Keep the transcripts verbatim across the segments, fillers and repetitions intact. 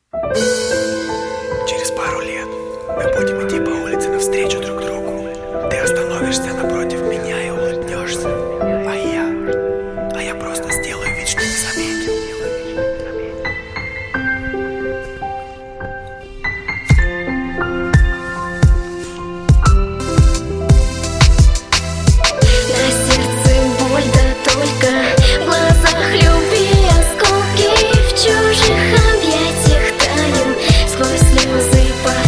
Через пару лет мы будем идти по улице навстречу друг другу. Ты остановишься напротив меня и улыбнешься. А я, а я просто сделаю вид, что не заметил. На сердце боль, да только в глазах любви осколки. В чужих объятиях таю, сквозь слезы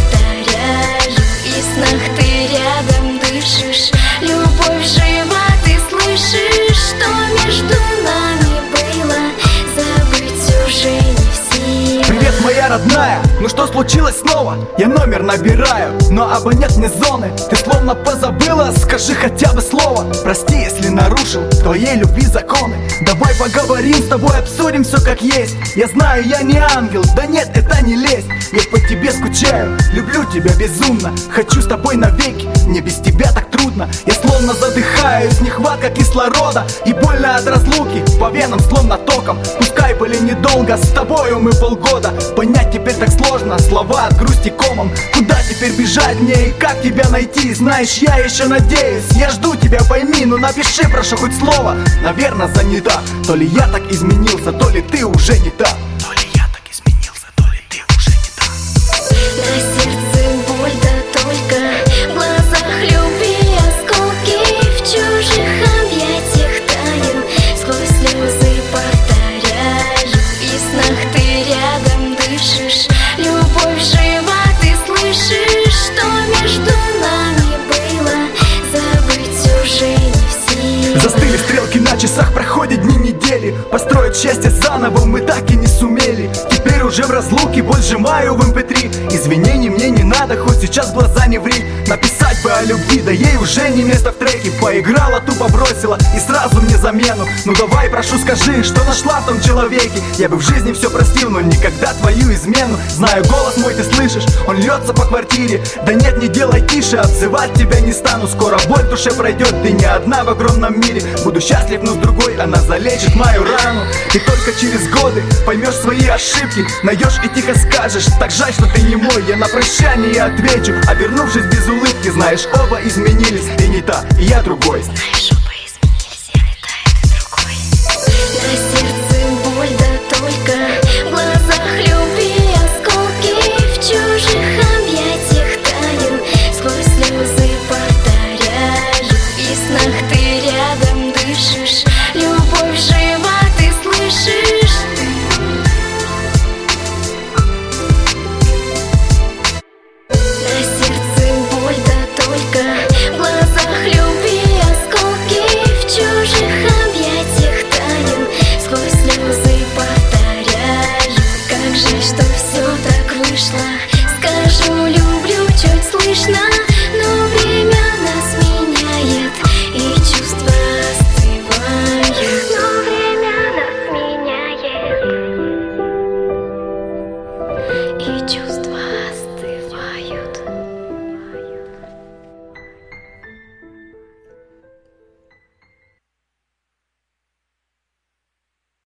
повторяю. И в снах ты рядом дышишь, любовь жива, ты слышишь, что между нами было, забыть уже не в силах. Привет, моя родная, ну что случилось снова? Я номер набираю, но абонент не зоны. Ты словно позабыла, скажи хотя бы слово. Прости, если нарушил твоей любви законы. Давай поговорим с тобой, обсудим все как есть. Я знаю, я не ангел, да нет, это не лезть. Я по тебе скучаю, люблю тебя безумно. Хочу с тобой навеки, мне без тебя так трудно. Я словно задыхаюсь, нехватка кислорода. И больно от разлуки, по венам словно током. Пускай были недолго, с тобою мы полгода. Понять теперь так сложно, слова от грусти комом. Куда теперь бежать мне и как тебя найти? Знаешь, я еще надеюсь, я жду тебя, пойми. Ну напиши, прошу, хоть слово. Наверное, занята. То ли я так изменился, то ли ты уже не та. То ли я так изменился, то ли ты уже не та. На сердце боль, да только в глазах любви осколки. В чужих объятиях таю, сквозь слезы повторяю. И в снах ты рядом дышишь, любовь жива, ты слышишь, что между нами было, забыть уже не в силах. Застыли стрелки на часах, проходят дни, недели. Построить счастье заново мы так и не сумели. Теперь уже в разлуке, боль сжимаю в эм пэ три. Извинений мне не надо, хоть сейчас в глаза не ври. Написать бы о любви, да ей уже не место в треке. Поиграла, тупо бросила и сразу мне замену. Ну давай, прошу, скажи, что нашла в том человеке. Я бы в жизни все простил, но никогда твою измену. Знаю, голос мой ты слышишь, он льется по квартире. Да нет, не делай тише, обзывать тебя не стану. Скоро боль в душе пройдет, ты не одна в огромном мире. Буду счастлив, но с другой она залечит мою рану. И только через годы поймешь свои ошибки, найдешь и тихо скажешь: так жаль, что ты не мой. Я на прощание отвечу, обернувшись без улыбки. Знаешь, оба изменились, ты не та, и я другой. Знаешь, оба изменились, я не та, и ты другой. На сердце боль, да только в глазах любви осколки. В чужих объятиях таю, сквозь слезы повторяю. И в снах ты рядом дышишь, любовь жива, ты слышишь. На сердце боль, да только в глазах любви осколки. В чужих объятиях таю, сквозь слезы повторяю. Как жаль, что все так вышло. Скажу, люблю, чуть слышно, но время нас меняет, и чувства остывают. Но время нас меняет, и чувства